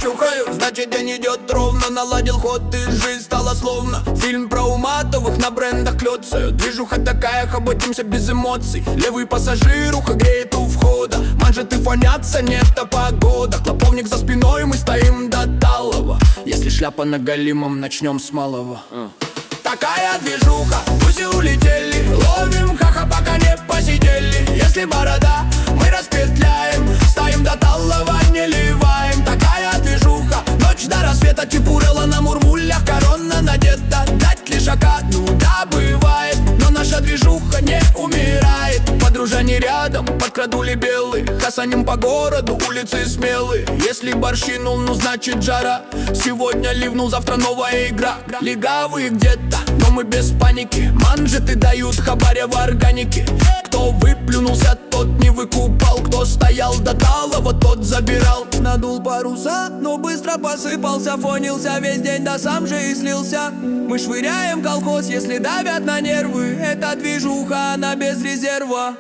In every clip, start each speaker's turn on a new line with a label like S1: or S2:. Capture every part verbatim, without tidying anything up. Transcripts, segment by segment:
S1: чухаю, значит день идет ровно. Наладил ход и жизнь стала словно фильм про Уматовых, на брендах клёцаю. Движуха такая, хоботимся без эмоций. Левый пассажир ухо греет у входа. Манжеты фонятся, нет а погода. Клоповник за спиной, мы стоим до талого. Если шляпа на голимом, начнем с малого. Такая движуха, гуси улетели. Ловим хаха, пока не посидели. Если борода, мы распетляем. Стоим до талого, не ливаем. Такая движуха, ночь до рассвета. Чепурела на мурмулях, корона надета. Дать лишака, ну да, бывает. Но наша движуха не умирает. Подружане рядом, подкрадули белые. Хасаним по городу, улицы смелые. Если борщинул, ну значит жара. Сегодня ливнул, завтра новая игра. Легавые где-то, но мы без паники. Манжеты дают хабаря в органике. Кто выплюнулся, тот не выкупал. Кто стоял до талого, тот забирал. Надул паруса, но быстро посыпался. Фонился весь день, да сам же и слился. Мы швыряем колхоз, если давят на нервы. Эта движуха, она без резерва.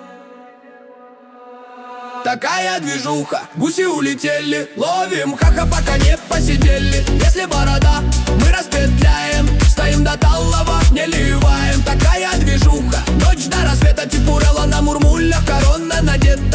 S1: Такая движуха, гуси улетели. Ловим хаха, пока не посидели. Если борода, мы распетляем. Стоим до талого, не ливаем. Такая движуха, ночь до рассвета. Чепурела на мурмулях, корона надета.